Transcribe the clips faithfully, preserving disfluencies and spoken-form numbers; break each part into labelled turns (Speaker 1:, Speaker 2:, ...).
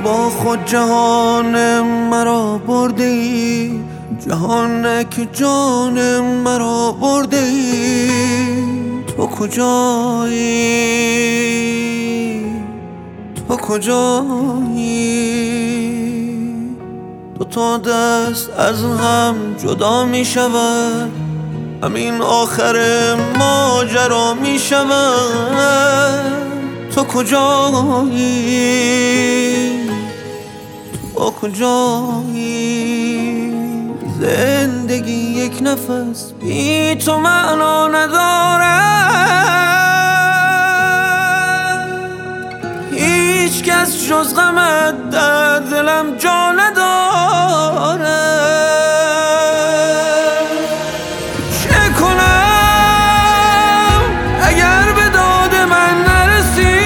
Speaker 1: با خود جهان مرا برده ای، جهان که جان مرا برده ای. تو کجایی؟ تو کجایی؟ دو تا دست از هم جدا می شود، همین آخر ماجرا می شود. تو کجایی؟ تو کجایی؟ زندگی یک نفس بی تو معنا نداره، هیچ کس جز غمت در دلم جا نداره. چه کنم اگر به داد من نرسی؟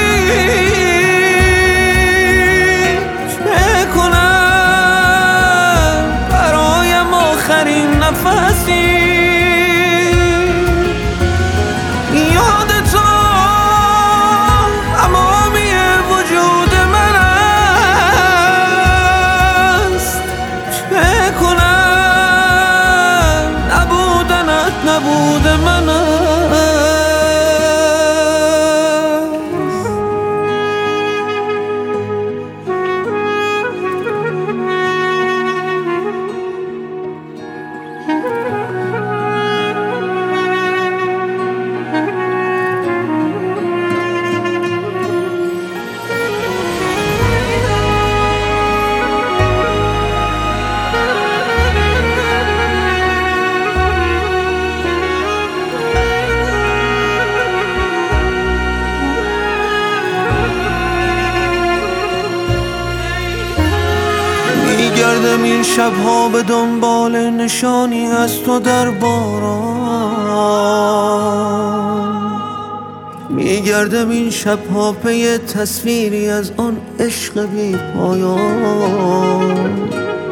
Speaker 1: چه کنم برایم آخرین نفسی؟ یاد تو تمامی وجود من است. چه کنم نبودنت نبود من است. میگردم این شبها به دنبال نشانی از تو در باران، میگردم این شبها پی تصویری از آن عشق بی پایان.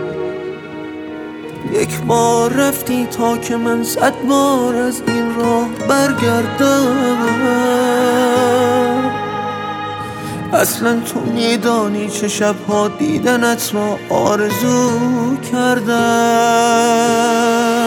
Speaker 1: یک بار رفتی تا که من صد بار از این راه برگردم. اصلا تو میدانی چه شبها دیدنت را آرزو کردم.